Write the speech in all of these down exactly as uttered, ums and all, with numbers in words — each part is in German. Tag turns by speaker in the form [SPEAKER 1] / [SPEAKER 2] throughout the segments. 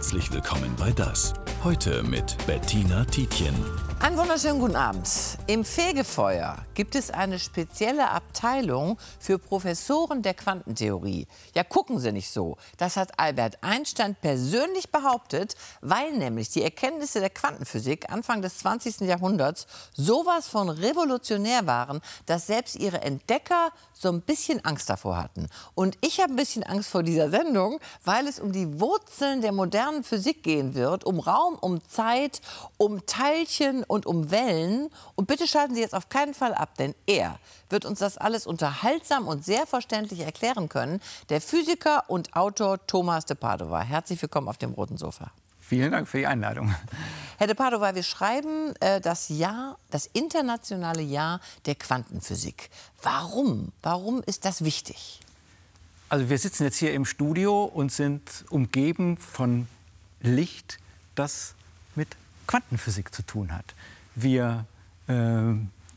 [SPEAKER 1] Herzlich willkommen bei das. Heute mit Bettina Tietjen.
[SPEAKER 2] Einen wunderschönen guten Abend. Im Fegefeuer gibt es eine spezielle Abteilung für Professoren der Quantentheorie. Ja, gucken Sie nicht so. Das hat Albert Einstein persönlich behauptet, weil nämlich die Erkenntnisse der Quantenphysik Anfang des zwanzigsten Jahrhunderts sowas von revolutionär waren, dass selbst ihre Entdecker so ein bisschen Angst davor hatten. Und ich habe ein bisschen Angst vor dieser Sendung, weil es um die Wurzeln der modernen Physik gehen wird, um Raum, um Zeit, um Teilchen und um Wellen. Und bitte schalten Sie jetzt auf keinen Fall ab, denn er wird uns das alles unterhaltsam und sehr verständlich erklären können. Der Physiker und Autor Thomas de Padova. Herzlich willkommen auf dem roten Sofa.
[SPEAKER 3] Vielen Dank für die Einladung.
[SPEAKER 2] Herr de Padova, wir schreiben äh, das Jahr, das internationale Jahr der Quantenphysik. Warum? Warum ist das wichtig?
[SPEAKER 3] Also wir sitzen jetzt hier im Studio und sind umgeben von Licht, das mit Quantenphysik zu tun hat. Wir äh,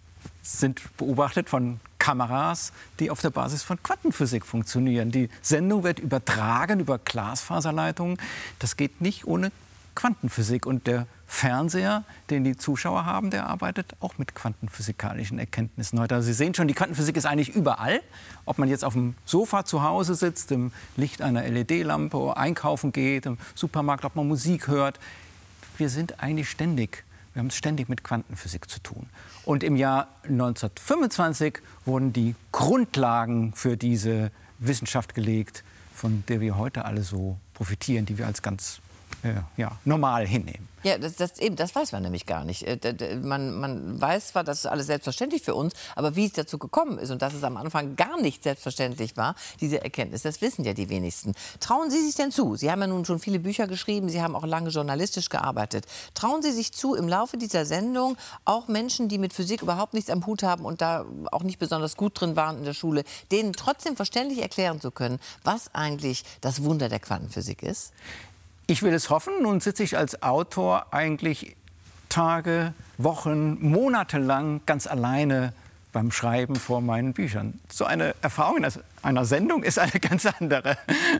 [SPEAKER 3] sind beobachtet von Kameras, die auf der Basis von Quantenphysik funktionieren. Die Sendung wird übertragen über Glasfaserleitungen. Das geht nicht ohne Quantenphysik. Und der Fernseher, den die Zuschauer haben, der arbeitet auch mit quantenphysikalischen Erkenntnissen heute. Also Sie sehen schon, die Quantenphysik ist eigentlich überall. Ob man jetzt auf dem Sofa zu Hause sitzt, im Licht einer L E D-Lampe, einkaufen geht, im Supermarkt, ob man Musik hört. Wir sind eigentlich ständig, wir haben es ständig mit Quantenphysik zu tun. Und im Jahr neunzehnhundertfünfundzwanzig wurden die Grundlagen für diese Wissenschaft gelegt, von der wir heute alle so profitieren, die wir als ganz äh, ja, normal hinnehmen.
[SPEAKER 2] Ja, das, das, eben, das weiß man nämlich gar nicht. Man, man weiß zwar, das ist alles selbstverständlich für uns, aber wie es dazu gekommen ist und dass es am Anfang gar nicht selbstverständlich war, diese Erkenntnis, das wissen ja die wenigsten. Trauen Sie sich denn zu? Sie haben ja nun schon viele Bücher geschrieben, Sie haben auch lange journalistisch gearbeitet. Trauen Sie sich zu, im Laufe dieser Sendung auch Menschen, die mit Physik überhaupt nichts am Hut haben und da auch nicht besonders gut drin waren in der Schule, denen trotzdem verständlich erklären zu können, was eigentlich das Wunder der Quantenphysik ist?
[SPEAKER 3] Ich will es hoffen. Nun sitze ich als Autor eigentlich Tage, Wochen, Monate lang ganz alleine beim Schreiben vor meinen Büchern. So eine Erfahrung in einer Sendung ist eine ganz andere.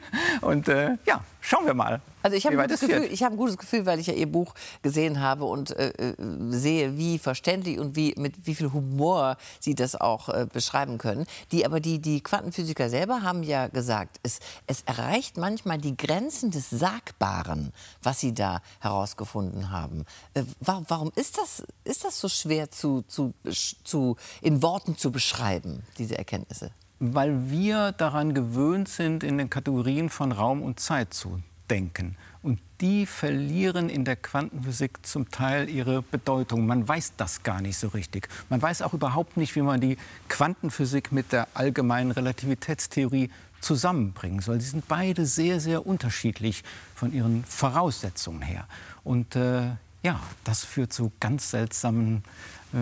[SPEAKER 3] Und äh, ja, schauen wir mal.
[SPEAKER 2] Also ich habe ein, hab ein gutes Gefühl, weil ich ja Ihr Buch gesehen habe und äh, sehe, wie verständlich und wie, mit wie viel Humor Sie das auch äh, beschreiben können. Die, aber die, die Quantenphysiker selber haben ja gesagt, es, es erreicht manchmal die Grenzen des Sagbaren, was Sie da herausgefunden haben. Äh, warum warum ist, das, ist das so schwer zu, zu, zu, in Worten zu beschreiben, diese Erkenntnisse?
[SPEAKER 3] Weil wir daran gewöhnt sind, in den Kategorien von Raum und Zeit zu denken. Und die verlieren in der Quantenphysik zum Teil ihre Bedeutung. Man weiß das gar nicht so richtig. Man weiß auch überhaupt nicht, wie man die Quantenphysik mit der allgemeinen Relativitätstheorie zusammenbringen soll. Sie sind beide sehr, sehr unterschiedlich von ihren Voraussetzungen her. Und äh, ja, das führt zu ganz seltsamen äh,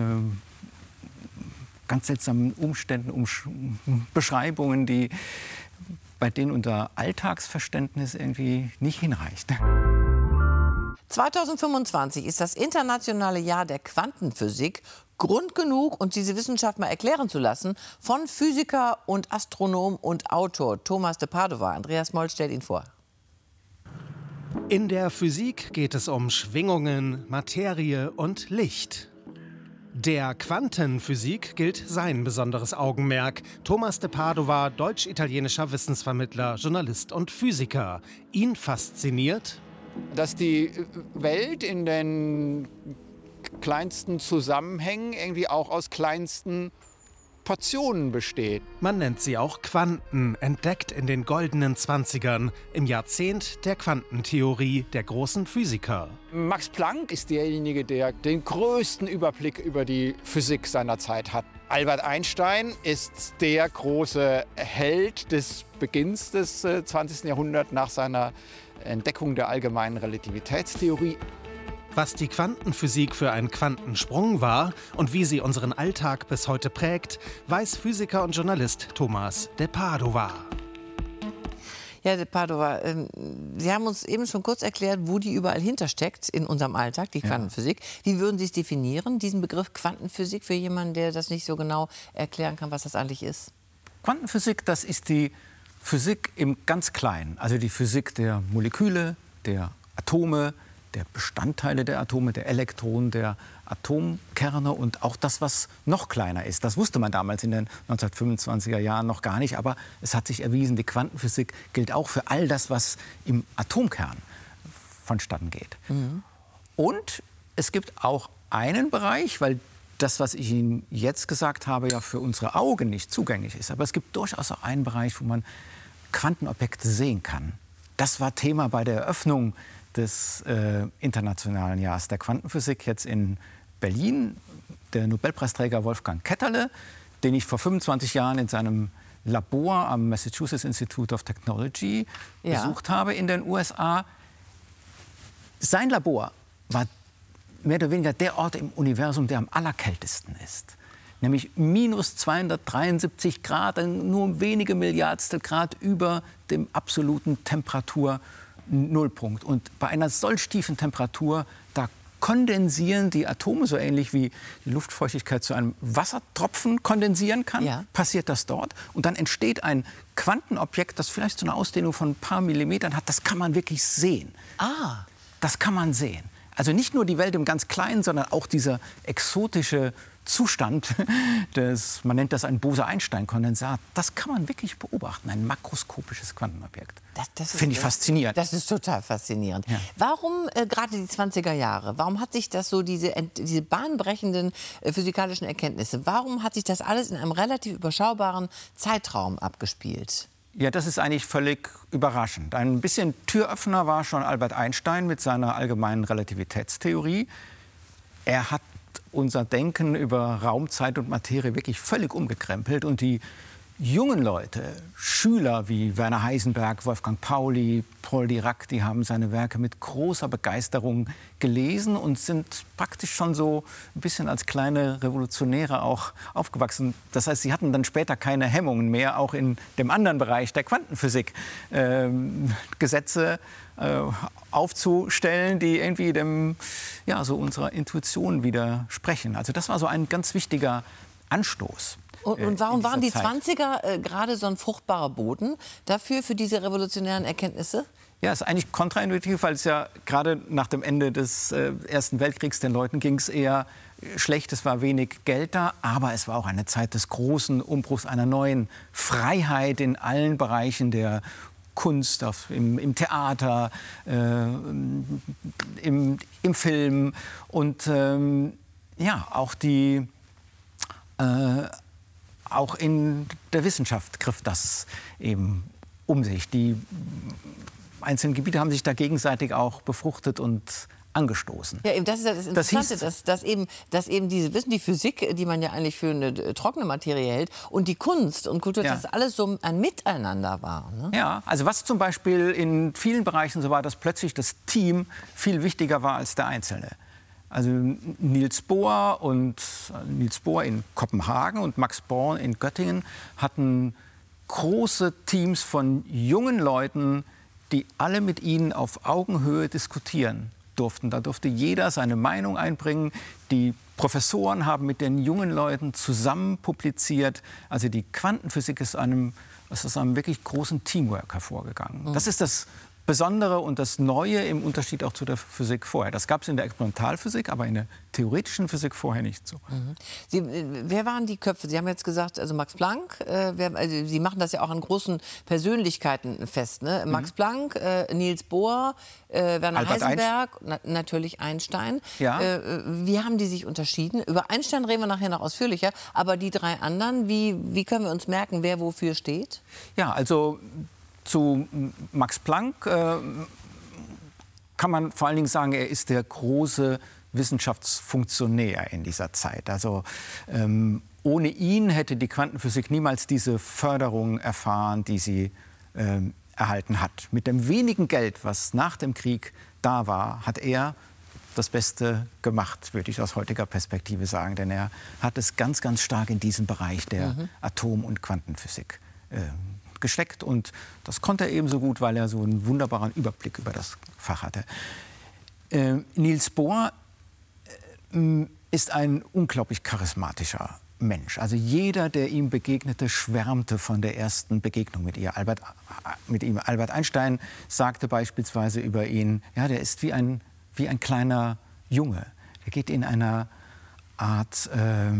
[SPEAKER 3] ganz seltsamen Umständen, um Beschreibungen, die, bei denen unser Alltagsverständnis irgendwie nicht hinreicht.
[SPEAKER 2] zweitausendfünfundzwanzig ist das internationale Jahr der Quantenphysik. Grund genug, uns diese Wissenschaft mal erklären zu lassen, von Physiker und Astronom und Autor Thomas de Padova. Andreas Moll stellt ihn vor.
[SPEAKER 4] In der Physik geht es um Schwingungen, Materie und Licht. Der Quantenphysik gilt sein besonderes Augenmerk. Thomas de Padova, deutsch-italienischer Wissensvermittler, Journalist und Physiker. Ihn fasziniert,
[SPEAKER 5] dass die Welt in den kleinsten Zusammenhängen irgendwie auch aus kleinsten Portionen besteht.
[SPEAKER 4] Man nennt sie auch Quanten, entdeckt in den goldenen Zwanzigern, im Jahrzehnt der Quantentheorie der großen Physiker.
[SPEAKER 5] Max Planck ist derjenige, der den größten Überblick über die Physik seiner Zeit hat. Albert Einstein ist der große Held des Beginns des zwanzigsten Jahrhunderts nach seiner Entdeckung der allgemeinen Relativitätstheorie.
[SPEAKER 4] Was die Quantenphysik für ein Quantensprung war und wie sie unseren Alltag bis heute prägt, weiß Physiker und Journalist Thomas de Padova.
[SPEAKER 2] Ja, de Padova, ähm, Sie haben uns eben schon kurz erklärt, wo die überall hintersteckt in unserem Alltag, die Quantenphysik. Ja. Wie würden Sie es definieren, diesen Begriff Quantenphysik, für jemanden, der das nicht so genau erklären kann, was das eigentlich ist?
[SPEAKER 3] Quantenphysik, das ist die Physik im ganz Kleinen, also die Physik der Moleküle, der Atome, der Bestandteile der Atome, der Elektronen, der Atomkerne und auch das, was noch kleiner ist. Das wusste man damals in den neunzehnhundertfünfundzwanziger Jahren noch gar nicht, aber es hat sich erwiesen, die Quantenphysik gilt auch für all das, was im Atomkern vonstatten geht. Mhm. Und es gibt auch einen Bereich, weil das, was ich Ihnen jetzt gesagt habe, ja für unsere Augen nicht zugänglich ist, aber es gibt durchaus auch einen Bereich, wo man Quantenobjekte sehen kann. Das war Thema bei der Eröffnung des äh, Internationalen Jahres der Quantenphysik jetzt in Berlin. Der Nobelpreisträger Wolfgang Ketterle, den ich vor fünfundzwanzig Jahren in seinem Labor am Massachusetts Institute of Technology ja. besucht habe in den U S A. Sein Labor war mehr oder weniger der Ort im Universum, der am allerkältesten ist. Nämlich minus zweihundertdreiundsiebzig Grad, nur wenige Milliardstel Grad über dem absoluten Temperatur-Nullpunkt. Und bei einer solch tiefen Temperatur, da kondensieren die Atome, so ähnlich wie die Luftfeuchtigkeit zu einem Wassertropfen kondensieren kann, ja. passiert das dort. Und dann entsteht ein Quantenobjekt, das vielleicht so eine Ausdehnung von ein paar Millimetern hat. Das kann man wirklich sehen.
[SPEAKER 2] Ah.
[SPEAKER 3] Das kann man sehen. Also nicht nur die Welt im ganz Kleinen, sondern auch dieser exotische Zustand, des, man nennt das ein Bose-Einstein-Kondensat, das kann man wirklich beobachten, ein makroskopisches Quantenobjekt. Das, das finde ich faszinierend.
[SPEAKER 2] Das ist total faszinierend. Ja. Warum äh, gerade die zwanziger Jahre? Warum hat sich das so, diese, diese bahnbrechenden äh, physikalischen Erkenntnisse, warum hat sich das alles in einem relativ überschaubaren Zeitraum abgespielt?
[SPEAKER 3] Ja, das ist eigentlich völlig überraschend. Ein bisschen Türöffner war schon Albert Einstein mit seiner allgemeinen Relativitätstheorie. Er hat unser Denken über Raum, Zeit und Materie wirklich völlig umgekrempelt. Und die jungen Leute, Schüler wie Werner Heisenberg, Wolfgang Pauli, Paul Dirac, die haben seine Werke mit großer Begeisterung gelesen und sind praktisch schon so ein bisschen als kleine Revolutionäre auch aufgewachsen. Das heißt, sie hatten dann später keine Hemmungen mehr, auch in dem anderen Bereich der Quantenphysik äh, Gesetze äh, aufzustellen, die irgendwie dem, ja, so unserer Intuition widersprechen. Also das war so ein ganz wichtiger Anstoß.
[SPEAKER 2] Und, und warum waren die zwanziger äh, gerade so ein fruchtbarer Boden dafür, für diese revolutionären Erkenntnisse?
[SPEAKER 3] Ja, es ist eigentlich kontraintuitiv, weil es ja gerade nach dem Ende des äh, Ersten Weltkriegs den Leuten ging es eher schlecht, es war wenig Geld da, aber es war auch eine Zeit des großen Umbruchs, einer neuen Freiheit in allen Bereichen der Kunst, auf, im, im Theater, äh, im, im Film und ähm, ja, auch die äh, Auch in der Wissenschaft griff das eben um sich. Die einzelnen Gebiete haben sich da gegenseitig auch befruchtet und angestoßen.
[SPEAKER 2] Ja, eben, das ist ja das Interessante, das dass, dass, eben, dass eben diese Wissen, die Physik, die man ja eigentlich für eine trockene Materie hält, und die Kunst und Kultur, ja. dass das alles so ein Miteinander war. Ne?
[SPEAKER 3] Ja, also was zum Beispiel in vielen Bereichen so war, dass plötzlich das Team viel wichtiger war als der Einzelne. Also Niels Bohr und Niels Bohr in Kopenhagen und Max Born in Göttingen hatten große Teams von jungen Leuten, die alle mit ihnen auf Augenhöhe diskutieren durften. Da durfte jeder seine Meinung einbringen. Die Professoren haben mit den jungen Leuten zusammen publiziert. Also die Quantenphysik ist einem, ist aus einem wirklich großen Teamwork hervorgegangen. Mhm. Das ist das Besondere und das Neue im Unterschied auch zu der Physik vorher. Das gab es in der Experimentalphysik, aber in der theoretischen Physik vorher nicht so.
[SPEAKER 2] Mhm. Sie, wer waren die Köpfe? Sie haben jetzt gesagt, also Max Planck, äh, wer, also Sie machen das ja auch an großen Persönlichkeiten fest. Ne? Max mhm. Planck, äh, Niels Bohr, äh, Werner Albert Heisenberg, na, natürlich Einstein.
[SPEAKER 3] Ja.
[SPEAKER 2] Äh, wie haben die sich unterschieden? Über Einstein reden wir nachher noch ausführlicher, aber die drei anderen, wie, wie können wir uns merken, wer wofür steht?
[SPEAKER 3] Ja, also zu Max Planck äh, kann man vor allen Dingen sagen, er ist der große Wissenschaftsfunktionär in dieser Zeit. Also ähm, ohne ihn hätte die Quantenphysik niemals diese Förderung erfahren, die sie ähm, erhalten hat. Mit dem wenigen Geld, was nach dem Krieg da war, hat er das Beste gemacht, würde ich aus heutiger Perspektive sagen. Denn er hat es ganz, ganz stark in diesem Bereich der mhm. Atom- und Quantenphysik äh, gesteckt. Und das konnte er ebenso gut, weil er so einen wunderbaren Überblick über das Fach hatte. Äh, Niels Bohr äh, ist ein unglaublich charismatischer Mensch. Also jeder, der ihm begegnete, schwärmte von der ersten Begegnung mit ihr. Albert, mit ihm. Albert Einstein sagte beispielsweise über ihn, ja, der ist wie ein, wie ein kleiner Junge. Der geht in einer Art, äh,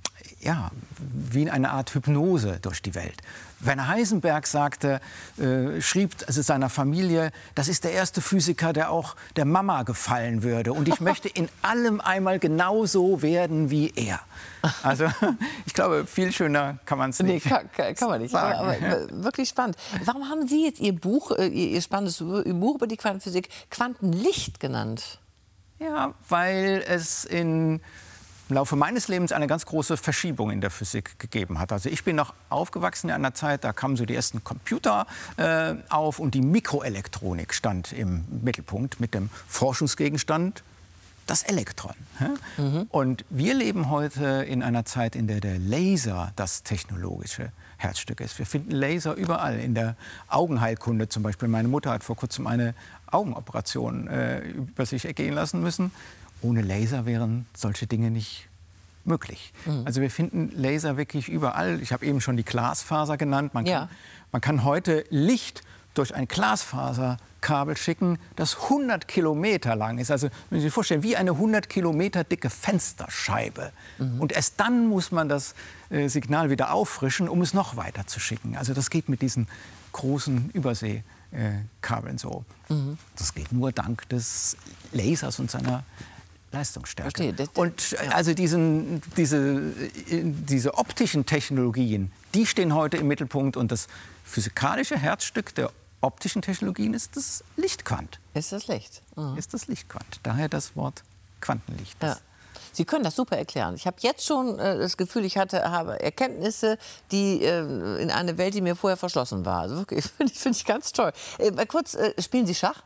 [SPEAKER 3] ja, wie in einer Art Hypnose durch die Welt. Werner Heisenberg sagte, äh, schrieb also seiner Familie, das ist der erste Physiker, der auch der Mama gefallen würde. Und ich möchte in allem einmal genauso werden wie er. Also ich glaube, viel schöner kann man es nicht
[SPEAKER 2] Nee, kann, kann, kann man nicht.
[SPEAKER 3] sagen.
[SPEAKER 2] Aber, aber wirklich spannend. Warum haben Sie jetzt Ihr Buch, Ihr, Ihr spannendes Buch über die Quantenphysik Quantenlicht genannt?
[SPEAKER 3] Ja, weil es in im Laufe meines Lebens eine ganz große Verschiebung in der Physik gegeben hat. Also ich bin noch aufgewachsen in einer Zeit, da kamen so die ersten Computer äh, auf und die Mikroelektronik stand im Mittelpunkt mit dem Forschungsgegenstand das Elektron. Mhm. Und wir leben heute in einer Zeit, in der der Laser das technologische Herzstück ist. Wir finden Laser überall, in der Augenheilkunde zum Beispiel. Meine Mutter hat vor kurzem eine Augenoperation äh, über sich ergehen lassen müssen. Ohne Laser wären solche Dinge nicht möglich. Mhm. Also wir finden Laser wirklich überall. Ich habe eben schon die Glasfaser genannt. Man kann,
[SPEAKER 2] ja.
[SPEAKER 3] man kann heute Licht durch ein Glasfaserkabel schicken, das hundert Kilometer lang ist. Also wenn Sie sich vorstellen, wie eine hundert Kilometer dicke Fensterscheibe. Mhm. Und erst dann muss man das äh, Signal wieder auffrischen, um es noch weiter zu schicken. Also das geht mit diesen großen Überseekabeln so. Mhm. Das geht nur dank des Lasers und seiner Leistungsstärke.
[SPEAKER 2] Verstehe, das, das,
[SPEAKER 3] und
[SPEAKER 2] ja.
[SPEAKER 3] also diesen, diese, diese optischen Technologien, die stehen heute im Mittelpunkt. Und das physikalische Herzstück der optischen Technologien ist das Lichtquant.
[SPEAKER 2] Ist das Licht? Mhm.
[SPEAKER 3] Ist das Lichtquant. Daher das Wort Quantenlicht.
[SPEAKER 2] Ja. Sie können das super erklären. Ich habe jetzt schon äh, das Gefühl, ich hatte, habe Erkenntnisse, die äh, in eine Welt, die mir vorher verschlossen war. Also wirklich, finde ich, find ich ganz toll. Äh, kurz, äh, spielen Sie Schach?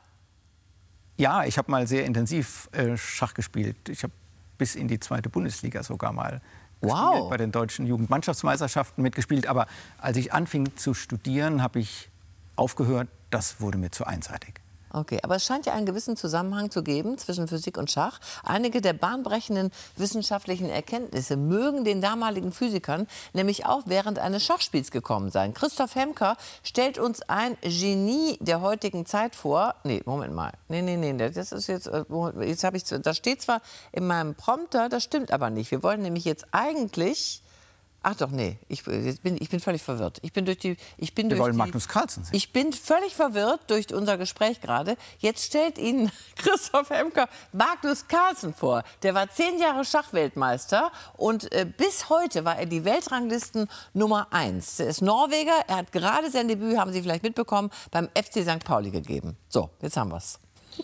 [SPEAKER 3] Ja, ich habe mal sehr intensiv äh, Schach gespielt. Ich habe bis in die zweite Bundesliga sogar mal
[SPEAKER 2] wow.
[SPEAKER 3] gespielt, bei den deutschen Jugendmannschaftsmeisterschaften mitgespielt. Aber als ich anfing zu studieren, habe ich aufgehört. Das wurde mir zu einseitig.
[SPEAKER 2] Okay, aber es scheint ja einen gewissen Zusammenhang zu geben zwischen Physik und Schach. Einige der bahnbrechenden wissenschaftlichen Erkenntnisse mögen den damaligen Physikern nämlich auch während eines Schachspiels gekommen sein. Christoph Hemker stellt uns ein Genie der heutigen Zeit vor. Nee, Moment mal. Nee, nee, nee, das ist jetzt, jetzt habe ich, das steht zwar in meinem Prompter, das stimmt aber nicht. Wir wollen nämlich jetzt eigentlich... Ach doch, nee, ich bin, ich bin völlig verwirrt. Ich bin durch die, ich bin
[SPEAKER 3] Wir
[SPEAKER 2] durch
[SPEAKER 3] wollen
[SPEAKER 2] die,
[SPEAKER 3] Magnus Carlsen sehen.
[SPEAKER 2] Ich bin völlig verwirrt durch unser Gespräch gerade. Jetzt stellt Ihnen Christoph Hemker Magnus Carlsen vor. Der war zehn Jahre Schachweltmeister und äh, bis heute war er die Weltranglisten Nummer eins. Er ist Norweger, er hat gerade sein Debüt, haben Sie vielleicht mitbekommen, beim F C Sankt Pauli gegeben. So, jetzt haben wir's.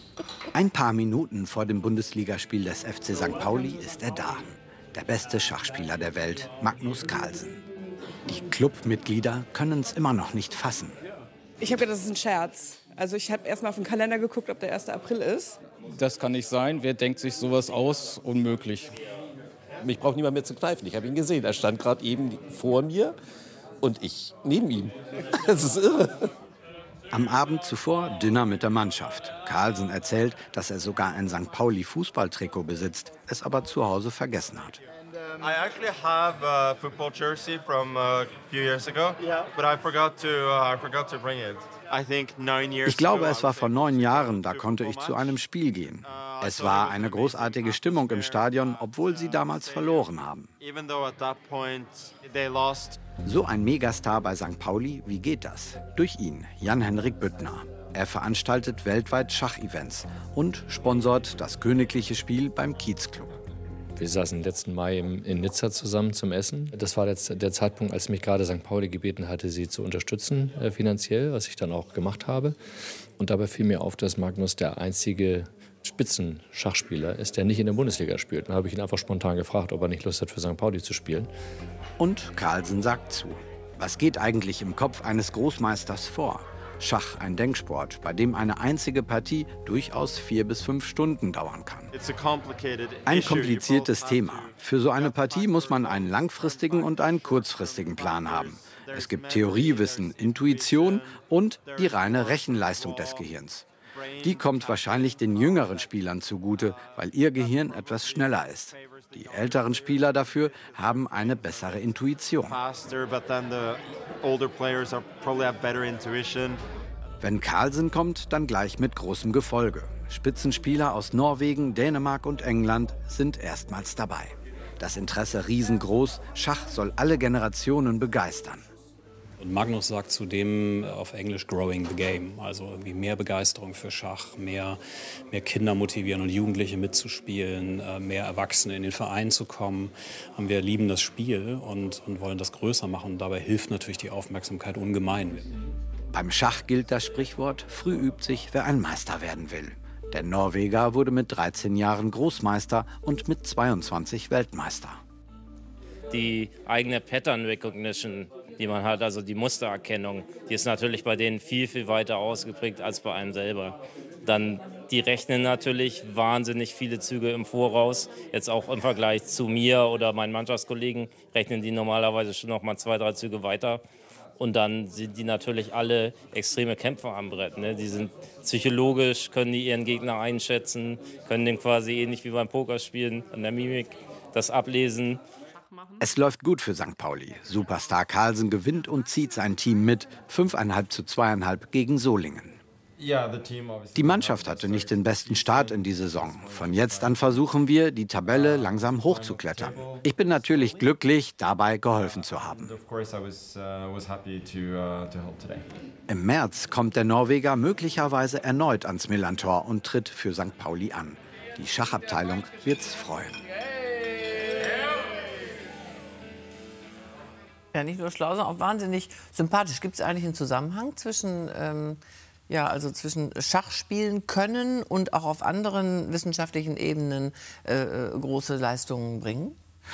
[SPEAKER 6] Ein paar Minuten vor dem Bundesligaspiel des F C Sankt Pauli ist er da. Der beste Schachspieler der Welt, Magnus Carlsen. Die Clubmitglieder können es immer noch nicht fassen.
[SPEAKER 7] Ich habe gedacht, das ist ein Scherz. Also ich habe erst mal auf den Kalender geguckt, ob der erste April ist.
[SPEAKER 8] Das kann nicht sein. Wer denkt sich sowas aus? Unmöglich.
[SPEAKER 9] Mich braucht niemand mehr zu kneifen. Ich habe ihn gesehen. Er stand gerade eben vor mir und ich neben ihm. Das ist irre.
[SPEAKER 6] Am Abend zuvor Dinner mit der Mannschaft. Carlsen erzählt, dass er sogar ein Sankt Pauli-Fußballtrikot besitzt, es aber zu Hause vergessen hat.
[SPEAKER 10] I actually have a football jersey from a few years ago, but I forgot to uh, I forgot to bring it. I think nine years
[SPEAKER 6] Ich glaube, es war vor neun Jahren, da konnte ich zu einem Spiel gehen. Es war eine großartige Stimmung im Stadion, obwohl sie damals verloren haben.
[SPEAKER 10] Even though at that point they lost.
[SPEAKER 6] So ein Megastar bei Sankt Pauli, wie geht das? Durch ihn, Jan-Henrik Büttner. Er veranstaltet weltweit Schachevents und sponsort das königliche Spiel beim Kiezclub.
[SPEAKER 11] Wir saßen letzten Mai in Nizza zusammen zum Essen. Das war jetzt der Zeitpunkt, als mich gerade Sankt Pauli gebeten hatte, sie zu unterstützen äh, finanziell, was ich dann auch gemacht habe. Und dabei fiel mir auf, dass Magnus der einzige Spitzenschachspieler ist, der nicht in der Bundesliga spielt. Dann habe ich ihn einfach spontan gefragt, ob er nicht Lust hat, für Sankt Pauli zu spielen.
[SPEAKER 6] Und Carlsen sagt zu. Was geht eigentlich im Kopf eines Großmeisters vor? Schach, ein Denksport, bei dem eine einzige Partie durchaus vier bis fünf Stunden dauern kann. Ein kompliziertes Thema. Für so eine Partie muss man einen langfristigen und einen kurzfristigen Plan haben. Es gibt Theoriewissen, Intuition und die reine Rechenleistung des Gehirns. Die kommt wahrscheinlich den jüngeren Spielern zugute, weil ihr Gehirn etwas schneller ist. Die älteren Spieler dafür haben eine bessere Intuition. Wenn Carlsen kommt, dann gleich mit großem Gefolge. Spitzenspieler aus Norwegen, Dänemark und England sind erstmals dabei. Das Interesse riesengroß, Schach soll alle Generationen begeistern.
[SPEAKER 12] Und Magnus sagt zudem auf Englisch growing the game, also irgendwie mehr Begeisterung für Schach, mehr, mehr Kinder motivieren und Jugendliche mitzuspielen, mehr Erwachsene in den Verein zu kommen. Und wir lieben das Spiel und, und wollen das größer machen. Und dabei hilft natürlich die Aufmerksamkeit ungemein.
[SPEAKER 6] Beim Schach gilt das Sprichwort, früh übt sich, wer ein Meister werden will. Der Norweger wurde mit dreizehn Jahren Großmeister und mit zweiundzwanzig Weltmeister.
[SPEAKER 13] Die eigene Pattern Recognition, die man hat, also die Mustererkennung, die ist natürlich bei denen viel, viel weiter ausgeprägt als bei einem selber. Dann, die rechnen natürlich wahnsinnig viele Züge im Voraus. Jetzt auch im Vergleich zu mir oder meinen Mannschaftskollegen rechnen die normalerweise schon noch mal zwei, drei Züge weiter. Und dann sind die natürlich alle extreme Kämpfer am Brett. Ne? Die sind psychologisch, können die ihren Gegner einschätzen, können den quasi ähnlich wie beim Pokerspielen an der Mimik das ablesen.
[SPEAKER 6] Es läuft gut für Sankt Pauli. Superstar Carlsen gewinnt und zieht sein Team mit. fünfeinhalb zu zweieinhalb gegen Solingen. Die Mannschaft hatte nicht den besten Start in die Saison. Von jetzt an versuchen wir, die Tabelle langsam hochzuklettern. Ich bin natürlich glücklich, dabei geholfen zu haben. Im März kommt der Norweger möglicherweise erneut ans Millerntor und tritt für Sankt Pauli an. Die Schachabteilung wird's freuen.
[SPEAKER 2] Ja, nicht nur schlau, sondern auch wahnsinnig sympathisch. Gibt es eigentlich einen Zusammenhang zwischen, ähm, ja, also zwischen Schachspielen können und auch auf anderen wissenschaftlichen Ebenen äh, große Leistungen bringen?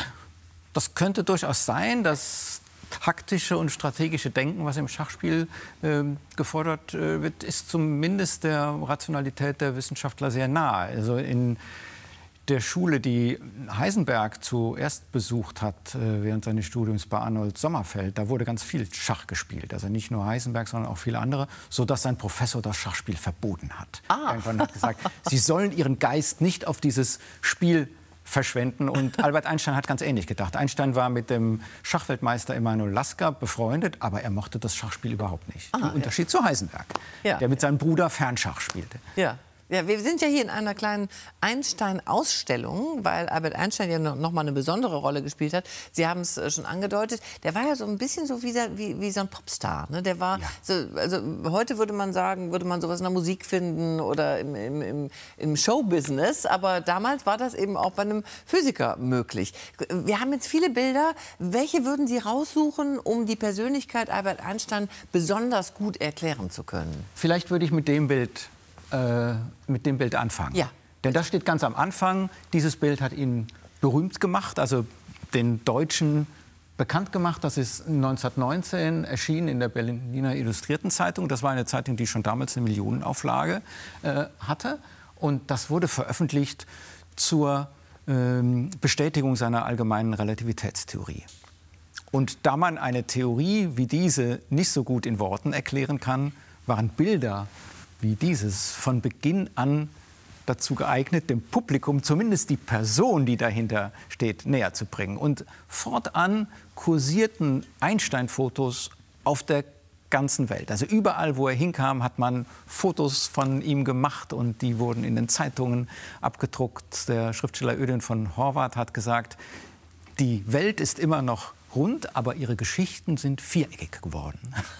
[SPEAKER 3] Das könnte durchaus sein. Das taktische und strategische Denken, was im Schachspiel äh, gefordert äh, wird, ist zumindest der Rationalität der Wissenschaftler sehr nahe. Also in der Schule, die Heisenberg zuerst besucht hat äh, während seines Studiums bei Arnold Sommerfeld, da wurde ganz viel Schach gespielt. Also nicht nur Heisenberg, sondern auch viele andere, sodass sein Professor das Schachspiel verboten hat. Ah. Irgendwann hat gesagt, Sie sollen Ihren Geist nicht auf dieses Spiel verschwenden. Und Albert Einstein hat ganz ähnlich gedacht. Einstein war mit dem Schachweltmeister Emanuel Lasker befreundet, aber er mochte das Schachspiel überhaupt nicht. Ah, Im Unterschied ja. zu Heisenberg, ja. der mit seinem Bruder Fernschach spielte.
[SPEAKER 2] Ja. Ja, wir sind ja hier in einer kleinen Einstein-Ausstellung, weil Albert Einstein ja noch mal eine besondere Rolle gespielt hat. Sie haben es schon angedeutet. Der war ja so ein bisschen so wie, wie, wie so ein Popstar. Ne? Der war ja. so, also heute würde man sagen, würde man sowas in der Musik finden oder im, im, im, im Showbusiness. Aber damals war das eben auch bei einem Physiker möglich. Wir haben jetzt viele Bilder. Welche würden Sie raussuchen, um die Persönlichkeit Albert Einstein besonders gut erklären zu können?
[SPEAKER 3] Vielleicht würde ich mit dem Bild mit dem Bild anfangen.
[SPEAKER 2] Ja.
[SPEAKER 3] Denn das steht ganz am Anfang. Dieses Bild hat ihn berühmt gemacht, also den Deutschen bekannt gemacht. Das ist neunzehnhundertneunzehn erschienen in der Berliner Illustrierten Zeitung. Das war eine Zeitung, die schon damals eine Millionenauflage äh, hatte. Und das wurde veröffentlicht zur ähm, Bestätigung seiner allgemeinen Relativitätstheorie. Und da man eine Theorie wie diese nicht so gut in Worten erklären kann, waren Bilder wie dieses von Beginn an dazu geeignet, dem Publikum zumindest die Person, die dahinter steht, näher zu bringen. Und fortan kursierten Einstein-Fotos auf der ganzen Welt. Also überall, wo er hinkam, hat man Fotos von ihm gemacht und die wurden in den Zeitungen abgedruckt. Der Schriftsteller Ödön von Horvath hat gesagt, die Welt ist immer noch rund, aber ihre Geschichten sind viereckig geworden.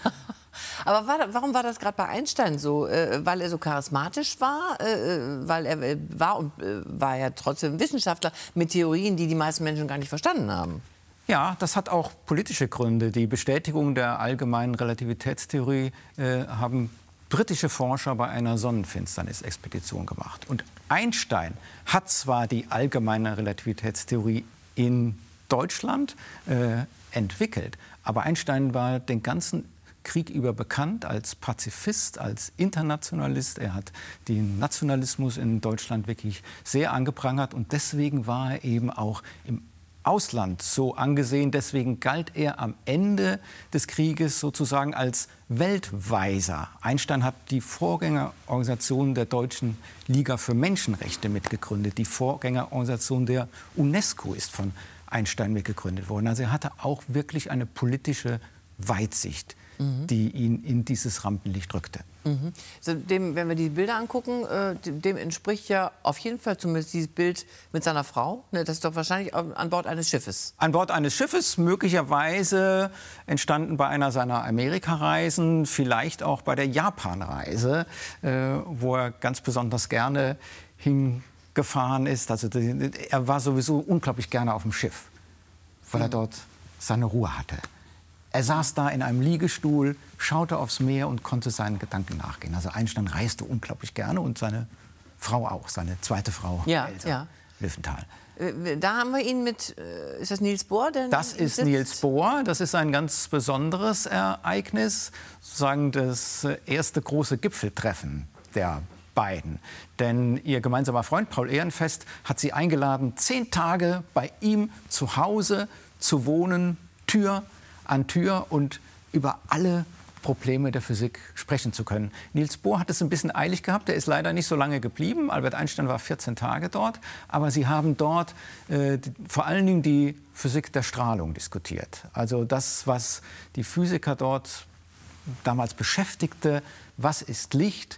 [SPEAKER 2] Aber war, warum war das gerade bei Einstein so? Äh, weil er so charismatisch war? Äh, weil er äh, war und äh, war ja trotzdem Wissenschaftler mit Theorien, die die meisten Menschen gar nicht verstanden haben.
[SPEAKER 3] Ja, das hat auch politische Gründe. Die Bestätigung der allgemeinen Relativitätstheorie äh, haben britische Forscher bei einer Sonnenfinsternisexpedition gemacht. Und Einstein hat zwar die allgemeine Relativitätstheorie in Deutschland äh, entwickelt, aber Einstein war den ganzen Krieg über bekannt als Pazifist, als Internationalist. Er hat den Nationalismus in Deutschland wirklich sehr angeprangert und deswegen war er eben auch im Ausland so angesehen. Deswegen galt er am Ende des Krieges sozusagen als Weltweiser. Einstein hat die Vorgängerorganisation der Deutschen Liga für Menschenrechte mitgegründet. Die Vorgängerorganisation der UNESCO ist von Einstein mitgegründet worden. Also er hatte auch wirklich eine politische Weitsicht, mhm. die ihn in dieses Rampenlicht rückte.
[SPEAKER 2] Mhm. Also dem, wenn wir die Bilder angucken, äh, dem, dem entspricht ja auf jeden Fall zumindest dieses Bild mit seiner Frau. Ne, das ist doch wahrscheinlich an Bord eines Schiffes.
[SPEAKER 3] An Bord eines Schiffes, möglicherweise entstanden bei einer seiner Amerikareisen, vielleicht auch bei der Japanreise, äh, wo er ganz besonders gerne hingefahren ist. Also die, er war sowieso unglaublich gerne auf dem Schiff, weil mhm. er dort seine Ruhe hatte. Er saß da in einem Liegestuhl, schaute aufs Meer und konnte seinen Gedanken nachgehen. Also Einstein reiste unglaublich gerne und seine Frau auch, seine zweite Frau,
[SPEAKER 2] ja,
[SPEAKER 3] Elsa
[SPEAKER 2] ja.
[SPEAKER 3] Löwenthal.
[SPEAKER 2] Da haben wir ihn mit, ist das Niels Bohr? Der
[SPEAKER 3] das ist
[SPEAKER 2] sitzt?
[SPEAKER 3] Niels Bohr, das ist ein ganz besonderes Ereignis, sozusagen das erste große Gipfeltreffen der beiden. Denn ihr gemeinsamer Freund Paul Ehrenfest hat sie eingeladen, zehn Tage bei ihm zu Hause zu wohnen, Tür an Tür und über alle Probleme der Physik sprechen zu können. Niels Bohr hat es ein bisschen eilig gehabt, er ist leider nicht so lange geblieben. Albert Einstein war vierzehn Tage dort, aber sie haben dort äh, die, vor allen Dingen die Physik der Strahlung diskutiert. Also das, was die Physiker dort damals beschäftigte, was ist Licht,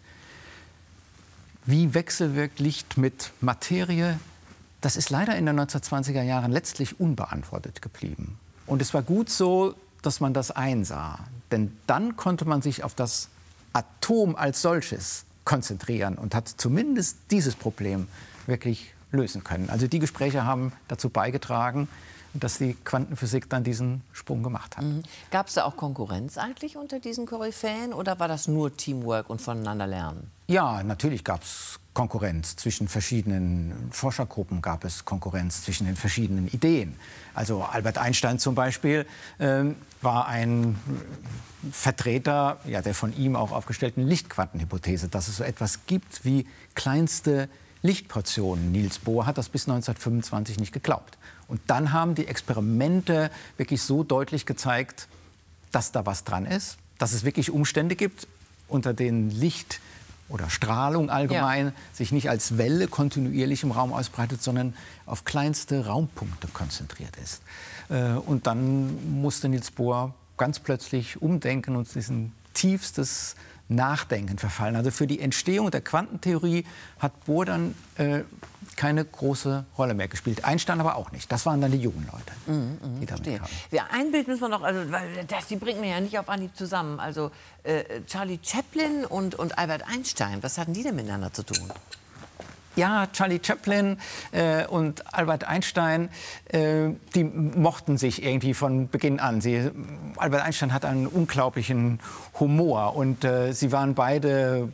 [SPEAKER 3] wie wechselwirkt Licht mit Materie, das ist leider in den neunzehnhundertzwanziger Jahren letztlich unbeantwortet geblieben. Und es war gut so, dass man das einsah. Denn dann konnte man sich auf das Atom als solches konzentrieren und hat zumindest dieses Problem wirklich lösen können. Also die Gespräche haben dazu beigetragen, dass die Quantenphysik dann diesen Sprung gemacht hat.
[SPEAKER 2] Mhm. Gab es da auch Konkurrenz eigentlich unter diesen Koryphäen oder war das nur Teamwork und voneinander lernen?
[SPEAKER 3] Ja, natürlich gab es Konkurrenz zwischen verschiedenen Forschergruppen, gab es Konkurrenz zwischen den verschiedenen Ideen. Also Albert Einstein zum Beispiel äh, war ein Vertreter ja, der von ihm auch aufgestellten Lichtquantenhypothese, dass es so etwas gibt wie kleinste Lichtportionen. Niels Bohr hat das bis neunzehnhundertfünfundzwanzig nicht geglaubt. Und dann haben die Experimente wirklich so deutlich gezeigt, dass da was dran ist, dass es wirklich Umstände gibt, unter denen Licht oder Strahlung allgemein ja. sich nicht als Welle kontinuierlich im Raum ausbreitet, sondern auf kleinste Raumpunkte konzentriert ist. Und dann musste Niels Bohr ganz plötzlich umdenken und diesen tiefstes Nachdenken verfallen. Also für die Entstehung der Quantentheorie hat Bohr dann äh, keine große Rolle mehr gespielt. Einstein aber auch nicht. Das waren dann die jungen Leute,
[SPEAKER 2] mm, mm,
[SPEAKER 3] die damit kamen.
[SPEAKER 2] Ja, ein Bild müssen wir noch, also, weil das, die bringt man ja nicht auf Anhieb zusammen. Also äh, Charlie Chaplin und, und Albert Einstein, was hatten die denn miteinander zu tun?
[SPEAKER 3] Ja, Charlie Chaplin äh, und Albert Einstein, äh, die mochten sich irgendwie von Beginn an. Sie, Albert Einstein hat einen unglaublichen Humor und äh, sie waren beide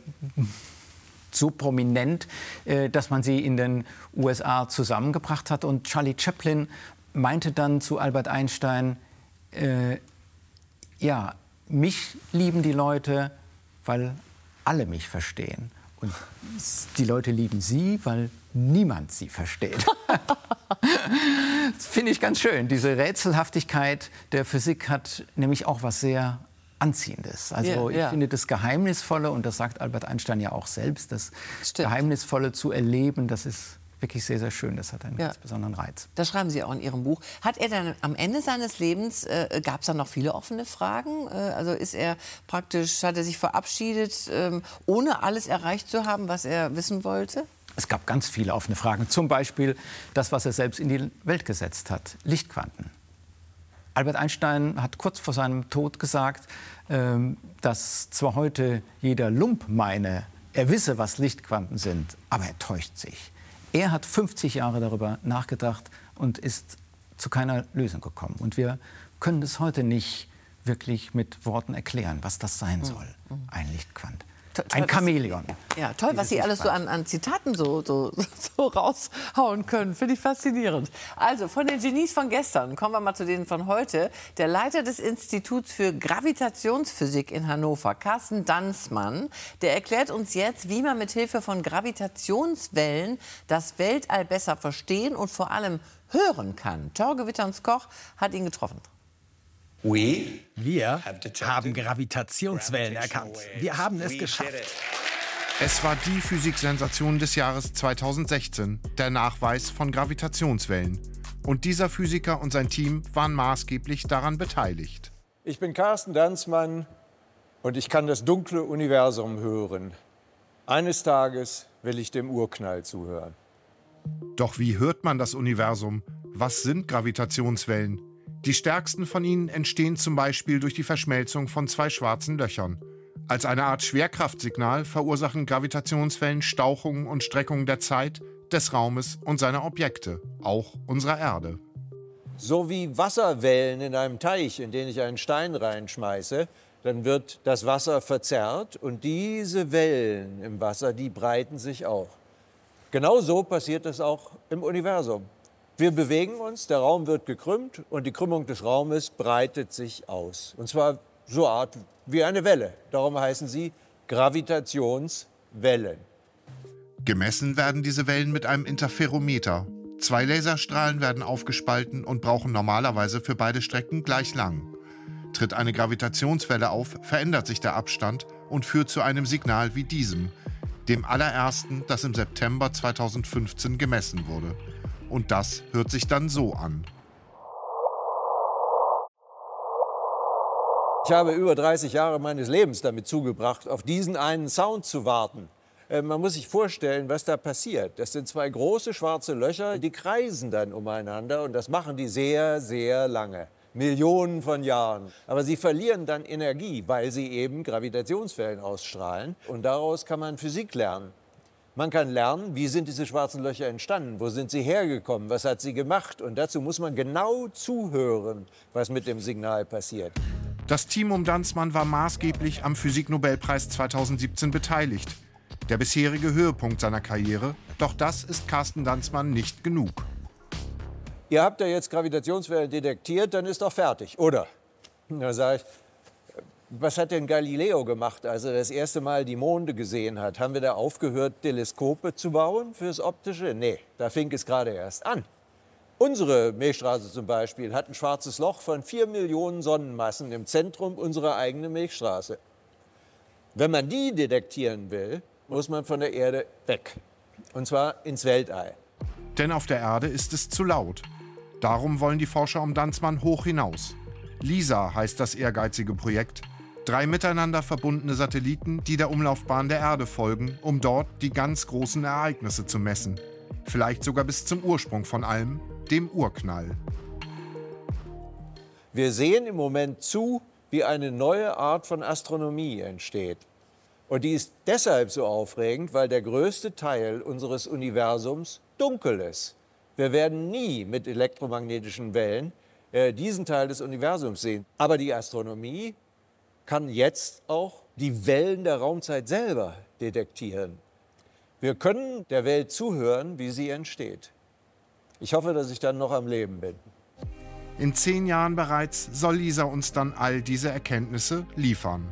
[SPEAKER 3] so prominent, äh, dass man sie in den U S A zusammengebracht hat. Und Charlie Chaplin meinte dann zu Albert Einstein, äh, ja, mich lieben die Leute, weil alle mich verstehen. Und die Leute lieben sie, weil niemand sie versteht. Das finde ich ganz schön. Diese Rätselhaftigkeit der Physik hat nämlich auch was sehr Anziehendes. Also
[SPEAKER 2] yeah,
[SPEAKER 3] ich
[SPEAKER 2] yeah.
[SPEAKER 3] finde das Geheimnisvolle, und das sagt Albert Einstein ja auch selbst, das
[SPEAKER 2] Stimmt.
[SPEAKER 3] Geheimnisvolle zu erleben, das ist wirklich sehr, sehr schön. Das hat einen
[SPEAKER 2] ja.
[SPEAKER 3] ganz besonderen Reiz.
[SPEAKER 2] Das schreiben Sie auch in Ihrem Buch. Hat er dann am Ende seines Lebens, äh, gab es da noch viele offene Fragen? Äh, also ist er praktisch, hat er sich verabschiedet, ähm, ohne alles erreicht zu haben, was er wissen wollte?
[SPEAKER 3] Es gab ganz viele offene Fragen. Zum Beispiel das, was er selbst in die Welt gesetzt hat, Lichtquanten. Albert Einstein hat kurz vor seinem Tod gesagt, ähm, dass zwar heute jeder Lump meine, er wisse, was Lichtquanten sind, aber er täuscht sich. Er hat fünfzig Jahre darüber nachgedacht und ist zu keiner Lösung gekommen. Und wir können es heute nicht wirklich mit Worten erklären, was das sein soll, ein Lichtquant.
[SPEAKER 2] Toll,
[SPEAKER 3] ein Chamäleon.
[SPEAKER 2] Ja, toll, was Sie alles so an, an Zitaten so, so, so raushauen können. Finde ich faszinierend. Also, von den Genies von gestern kommen wir mal zu denen von heute. Der Leiter des Instituts für Gravitationsphysik in Hannover, Carsten Danzmann, der erklärt uns jetzt, wie man mit Hilfe von Gravitationswellen das Weltall besser verstehen und vor allem hören kann. Torge Witterns-Koch hat ihn getroffen.
[SPEAKER 14] Wir haben Gravitationswellen erkannt. Wir haben es geschafft.
[SPEAKER 15] Es war die Physiksensation des Jahres zweitausendsechzehn, der Nachweis von Gravitationswellen. Und dieser Physiker und sein Team waren maßgeblich daran beteiligt.
[SPEAKER 16] Ich bin Carsten Danzmann und ich kann das dunkle Universum hören. Eines Tages will ich dem Urknall zuhören.
[SPEAKER 15] Doch wie hört man das Universum? Was sind Gravitationswellen? Die stärksten von ihnen entstehen zum Beispiel durch die Verschmelzung von zwei schwarzen Löchern. Als eine Art Schwerkraftsignal verursachen Gravitationswellen Stauchungen und Streckungen der Zeit, des Raumes und seiner Objekte, auch unserer Erde.
[SPEAKER 16] So wie Wasserwellen in einem Teich, in den ich einen Stein reinschmeiße, dann wird das Wasser verzerrt und diese Wellen im Wasser, die breiten sich auch. Genauso passiert das auch im Universum. Wir bewegen uns, der Raum wird gekrümmt und die Krümmung des Raumes breitet sich aus. Und zwar so Art wie eine Welle. Darum heißen sie Gravitationswellen.
[SPEAKER 15] Gemessen werden diese Wellen mit einem Interferometer. Zwei Laserstrahlen werden aufgespalten und brauchen normalerweise für beide Strecken gleich lang. Tritt eine Gravitationswelle auf, verändert sich der Abstand und führt zu einem Signal wie diesem, dem allerersten, das im September zweitausendfünfzehn gemessen wurde. Und das hört sich dann so an.
[SPEAKER 16] Ich habe über dreißig Jahre meines Lebens damit zugebracht, auf diesen einen Sound zu warten. Äh, man muss sich vorstellen, was da passiert. Das sind zwei große schwarze Löcher, die kreisen dann umeinander und das machen die sehr, sehr lange. Millionen von Jahren. Aber sie verlieren dann Energie, weil sie eben Gravitationswellen ausstrahlen. Und daraus kann man Physik lernen. Man kann lernen, wie sind diese schwarzen Löcher entstanden, wo sind sie hergekommen, was hat sie gemacht. Und dazu muss man genau zuhören, was mit dem Signal passiert.
[SPEAKER 15] Das Team um Danzmann war maßgeblich am Physiknobelpreis zweitausendsiebzehn beteiligt. Der bisherige Höhepunkt seiner Karriere. Doch das ist Carsten Danzmann nicht genug.
[SPEAKER 16] Ihr habt ja jetzt Gravitationswellen detektiert, dann ist doch fertig, oder? Da sage ich, was hat denn Galileo gemacht, als er das erste Mal die Monde gesehen hat? Haben wir da aufgehört, Teleskope zu bauen fürs Optische? Nee, da fing es gerade erst an. Unsere Milchstraße zum Beispiel hat ein schwarzes Loch von vier Millionen Sonnenmassen im Zentrum unserer eigenen Milchstraße. Wenn man die detektieren will, muss man von der Erde weg. Und zwar ins Weltall.
[SPEAKER 15] Denn auf der Erde ist es zu laut. Darum wollen die Forscher um Danzmann hoch hinaus. LISA heißt das ehrgeizige Projekt. Drei miteinander verbundene Satelliten, die der Umlaufbahn der Erde folgen, um dort die ganz großen Ereignisse zu messen. Vielleicht sogar bis zum Ursprung von allem, dem Urknall.
[SPEAKER 16] Wir sehen im Moment zu, wie eine neue Art von Astronomie entsteht. Und die ist deshalb so aufregend, weil der größte Teil unseres Universums dunkel ist. Wir werden nie mit elektromagnetischen Wellen äh, diesen Teil des Universums sehen. Aber die Astronomie kann jetzt auch die Wellen der Raumzeit selber detektieren. Wir können der Welt zuhören, wie sie entsteht. Ich hoffe, dass ich dann noch am Leben bin.
[SPEAKER 15] In zehn Jahren bereits soll LISA uns dann all diese Erkenntnisse liefern.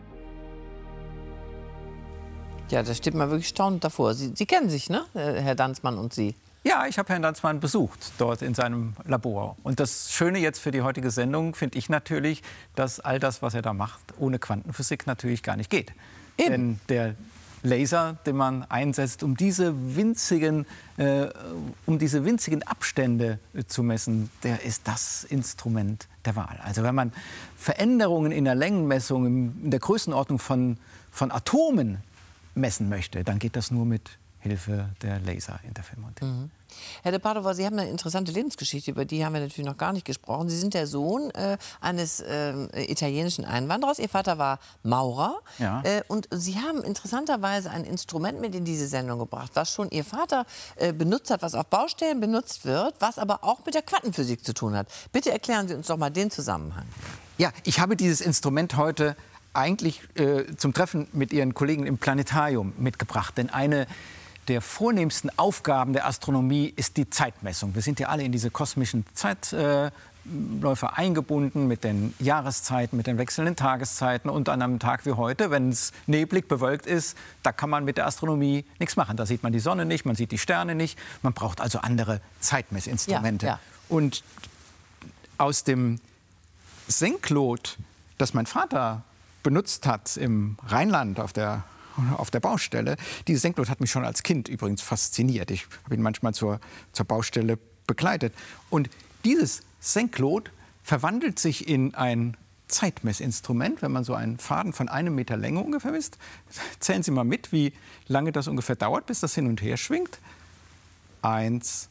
[SPEAKER 2] Ja, da steht man wirklich staunend davor. Sie, Sie kennen sich, ne, Herr Danzmann und Sie?
[SPEAKER 3] Ja, ich habe Herrn Danzmann besucht, dort in seinem Labor. Und das Schöne jetzt für die heutige Sendung finde ich natürlich, dass all das, was er da macht, ohne Quantenphysik natürlich gar nicht geht. Eben. Denn der Laser, den man einsetzt, um diese winzigen, äh, um diese winzigen Abstände äh, zu messen, der ist das Instrument der Wahl. Also wenn man Veränderungen in der Längenmessung, in der Größenordnung von, von Atomen messen möchte, dann geht das nur mit Hilfe der Laserinterferometrie.
[SPEAKER 2] Mhm. Herr de Padova, Sie haben eine interessante Lebensgeschichte, über die haben wir natürlich noch gar nicht gesprochen. Sie sind der Sohn äh, eines äh, italienischen Einwanderers. Ihr Vater war Maurer.
[SPEAKER 3] Ja.
[SPEAKER 2] Äh, und Sie haben interessanterweise ein Instrument mit in diese Sendung gebracht, was schon Ihr Vater äh, benutzt hat, was auf Baustellen benutzt wird, was aber auch mit der Quantenphysik zu tun hat. Bitte erklären Sie uns doch mal den Zusammenhang.
[SPEAKER 3] Ja, ich habe dieses Instrument heute eigentlich äh, zum Treffen mit Ihren Kollegen im Planetarium mitgebracht. Denn eine der vornehmsten Aufgaben der Astronomie ist die Zeitmessung. Wir sind ja alle in diese kosmischen Zeitbereiche Läufer eingebunden mit den Jahreszeiten, mit den wechselnden Tageszeiten. Und an einem Tag wie heute, wenn es neblig, bewölkt ist, da kann man mit der Astronomie nichts machen. Da sieht man die Sonne nicht, man sieht die Sterne nicht. Man braucht also andere Zeitmessinstrumente.
[SPEAKER 2] Ja, ja.
[SPEAKER 3] Und aus dem Senklot, das mein Vater benutzt hat im Rheinland auf der, auf der Baustelle, dieses Senklot hat mich schon als Kind übrigens fasziniert. Ich habe ihn manchmal zur, zur Baustelle begleitet. Und dieses Senklot verwandelt sich in ein Zeitmessinstrument, wenn man so einen Faden von einem Meter Länge ungefähr misst. Zählen Sie mal mit, wie lange das ungefähr dauert, bis das hin und her schwingt. Eins,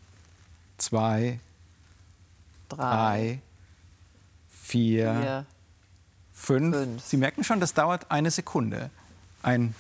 [SPEAKER 3] zwei, drei, drei vier, vier fünf. fünf. Sie merken schon, das dauert eine Sekunde. Ein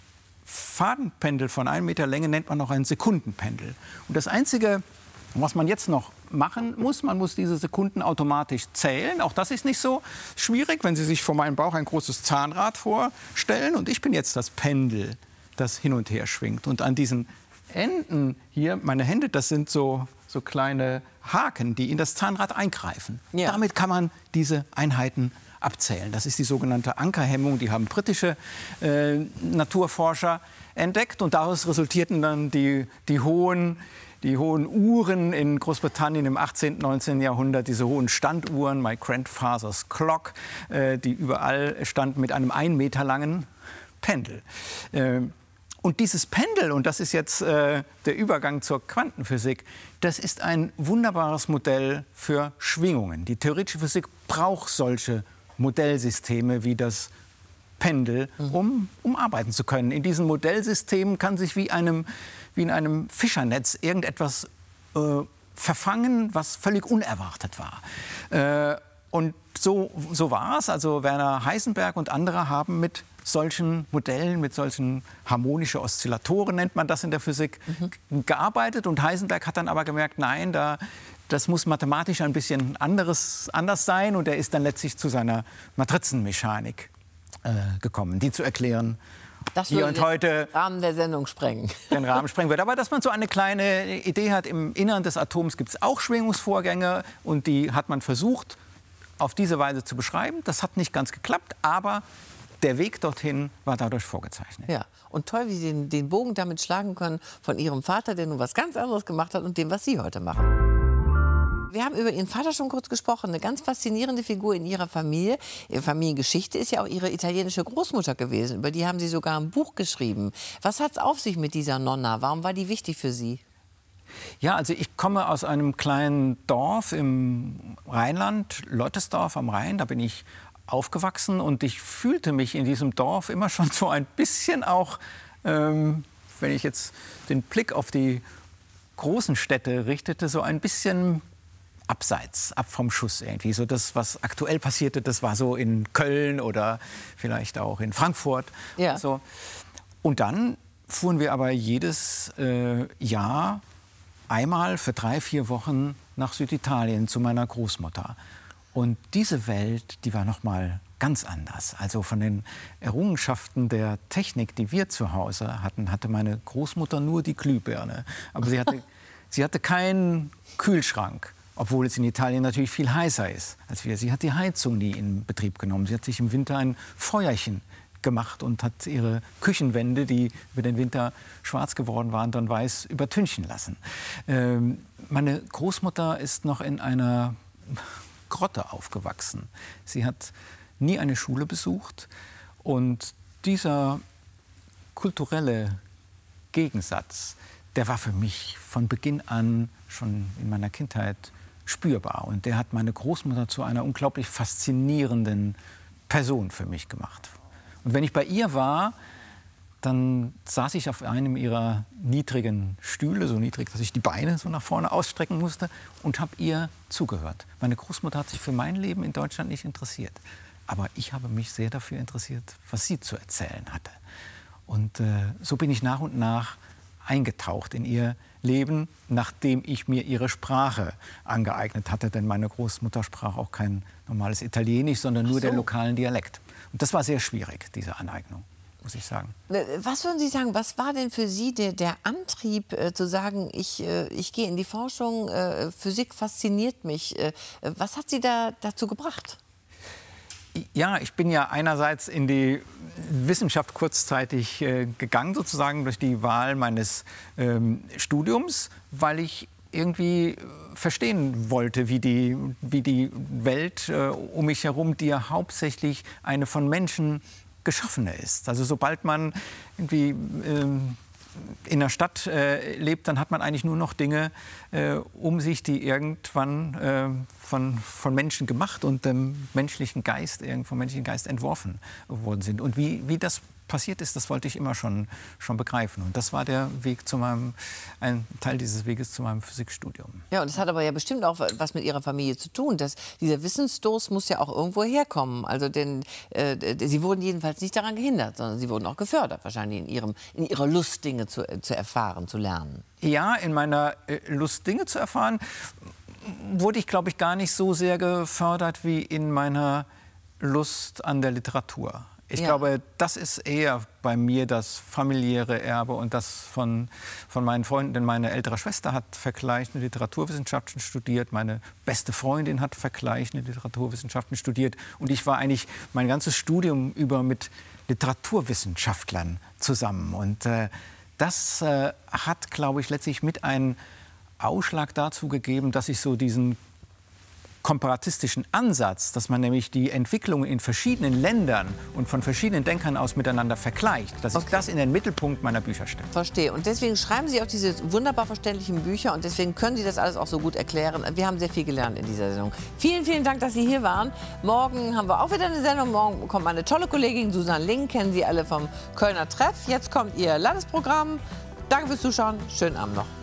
[SPEAKER 3] Fadenpendel von einem Meter Länge nennt man noch ein Sekundenpendel. Und das Einzige, was man jetzt noch machen muss, man muss diese Sekunden automatisch zählen. Auch das ist nicht so schwierig, wenn Sie sich vor meinem Bauch ein großes Zahnrad vorstellen. Und ich bin jetzt das Pendel, das hin und her schwingt. Und an diesen Enden hier, meine Hände, das sind so, so kleine Haken, die in das Zahnrad eingreifen. Ja. Damit kann man diese Einheiten abzählen. Das ist die sogenannte Ankerhemmung. Die haben britische äh, Naturforscher entdeckt. Und daraus resultierten dann die, die hohen Die hohen Uhren in Großbritannien im achtzehnten, neunzehnten Jahrhundert, diese hohen Standuhren, My Grandfather's Clock, äh, die überall standen mit einem ein Meter langen Pendel. Äh, und dieses Pendel, und das ist jetzt äh, der Übergang zur Quantenphysik, das ist ein wunderbares Modell für Schwingungen. Die theoretische Physik braucht solche Modellsysteme wie das Pendel, um, um arbeiten zu können. In diesen Modellsystemen kann sich wie, einem, wie in einem Fischernetz irgendetwas äh, verfangen, was völlig unerwartet war. Äh, und so, so war es. Also Werner Heisenberg und andere haben mit solchen Modellen, mit solchen harmonischen Oszillatoren, nennt man das in der Physik, mhm. gearbeitet. Und Heisenberg hat dann aber gemerkt, nein, da, das muss mathematisch ein bisschen anderes, anders sein. Und er ist dann letztlich zu seiner Matrizenmechanik gekommen, die zu erklären,
[SPEAKER 2] das
[SPEAKER 3] hier und heute
[SPEAKER 2] den Rahmen der Sendung sprengen.
[SPEAKER 3] Den Rahmen sprengen wird. Aber dass man so eine kleine Idee hat, im Innern des Atoms gibt es auch Schwingungsvorgänge und die hat man versucht, auf diese Weise zu beschreiben. Das hat nicht ganz geklappt, aber der Weg dorthin war dadurch vorgezeichnet.
[SPEAKER 2] Ja, und toll, wie Sie den, den Bogen damit schlagen können von Ihrem Vater, der nun was ganz anderes gemacht hat, und dem, was Sie heute machen. Wir haben über Ihren Vater schon kurz gesprochen. Eine ganz faszinierende Figur in Ihrer Familie. Ihre Familiengeschichte ist ja auch Ihre italienische Großmutter gewesen. Über die haben Sie sogar ein Buch geschrieben. Was hat es auf sich mit dieser Nonna? Warum war die wichtig für Sie?
[SPEAKER 3] Ja, also ich komme aus einem kleinen Dorf im Rheinland, Lottesdorf am Rhein. Da bin ich aufgewachsen und ich fühlte mich in diesem Dorf immer schon so ein bisschen auch, ähm, wenn ich jetzt den Blick auf die großen Städte richtete, so ein bisschen abseits, ab vom Schuss irgendwie. So das, was aktuell passierte, das war so in Köln oder vielleicht auch in Frankfurt.
[SPEAKER 2] Ja.
[SPEAKER 3] So. Und dann fuhren wir aber jedes äh, Jahr einmal für drei, vier Wochen nach Süditalien zu meiner Großmutter. Und diese Welt, die war noch mal ganz anders. Also von den Errungenschaften der Technik, die wir zu Hause hatten, hatte meine Großmutter nur die Glühbirne. Aber sie hatte, sie hatte keinen Kühlschrank. Obwohl es in Italien natürlich viel heißer ist als wir. Sie hat die Heizung nie in Betrieb genommen. Sie hat sich im Winter ein Feuerchen gemacht und hat ihre Küchenwände, die über den Winter schwarz geworden waren, dann weiß übertünchen lassen. Ähm, meine Großmutter ist noch in einer Grotte aufgewachsen. Sie hat nie eine Schule besucht. Und dieser kulturelle Gegensatz, der war für mich von Beginn an, schon in meiner Kindheit, spürbar. Und der hat meine Großmutter zu einer unglaublich faszinierenden Person für mich gemacht. Und wenn ich bei ihr war, dann saß ich auf einem ihrer niedrigen Stühle, so niedrig, dass ich die Beine so nach vorne ausstrecken musste, und habe ihr zugehört. Meine Großmutter hat sich für mein Leben in Deutschland nicht interessiert. Aber ich habe mich sehr dafür interessiert, was sie zu erzählen hatte. Und äh, so bin ich nach und nach eingetaucht in ihr Leben, nachdem ich mir ihre Sprache angeeignet hatte. Denn meine Großmutter sprach auch kein normales Italienisch, sondern nur
[SPEAKER 2] so.
[SPEAKER 3] den lokalen Dialekt. Und das war sehr schwierig, diese Aneignung. muss ich sagen.
[SPEAKER 2] Was würden Sie sagen, was war denn für Sie der, der Antrieb, äh, zu sagen, ich, äh, ich gehe in die Forschung, äh, Physik fasziniert mich. Äh, was hat Sie da dazu gebracht?
[SPEAKER 3] Ja, ich bin ja einerseits in die Wissenschaft kurzzeitig äh, gegangen, sozusagen durch die Wahl meines ähm, Studiums, weil ich irgendwie verstehen wollte, wie die, wie die Welt äh, um mich herum, die ja hauptsächlich eine von Menschen geschaffene ist. Also sobald man irgendwie ähm, in der Stadt äh, lebt, dann hat man eigentlich nur noch Dinge äh, um sich, die irgendwann äh, von, von Menschen gemacht und dem menschlichen Geist, vom menschlichen Geist entworfen worden sind. Und wie, wie das passiert ist, das wollte ich immer schon, schon begreifen. Und das war der Weg zu meinem, ein Teil dieses Weges zu meinem Physikstudium.
[SPEAKER 2] Ja, und das hat aber ja bestimmt auch was mit Ihrer Familie zu tun. Dass dieser Wissensdurst muss ja auch irgendwo herkommen. Also denn äh, Sie wurden jedenfalls nicht daran gehindert, sondern Sie wurden auch gefördert, wahrscheinlich in, ihrem, in Ihrer Lust, Dinge zu, äh, zu erfahren, zu lernen.
[SPEAKER 3] Ja, in meiner äh, Lust, Dinge zu erfahren, wurde ich, glaube ich, gar nicht so sehr gefördert wie in meiner Lust an der Literatur. Ich ja. glaube, das ist eher bei mir das familiäre Erbe und das von, von meinen Freunden. Denn meine ältere Schwester hat vergleichende Literaturwissenschaften studiert. Meine beste Freundin hat vergleichende Literaturwissenschaften studiert. Und ich war eigentlich mein ganzes Studium über mit Literaturwissenschaftlern zusammen. Und äh, das äh, hat, glaube ich, letztlich mit einen Ausschlag dazu gegeben, dass ich so diesen komparatistischen Ansatz, dass man nämlich die Entwicklungen in verschiedenen Ländern und von verschiedenen Denkern aus miteinander vergleicht, dass okay. ich das in den Mittelpunkt meiner Bücher stelle.
[SPEAKER 2] Verstehe. Und deswegen schreiben Sie auch diese wunderbar verständlichen Bücher und deswegen können Sie das alles auch so gut erklären. Wir haben sehr viel gelernt in dieser Sendung. Vielen, vielen Dank, dass Sie hier waren. Morgen haben wir auch wieder eine Sendung. Morgen kommt meine tolle Kollegin Susanne Link, kennen Sie alle vom Kölner Treff. Jetzt kommt Ihr Landesprogramm. Danke fürs Zuschauen. Schönen Abend noch.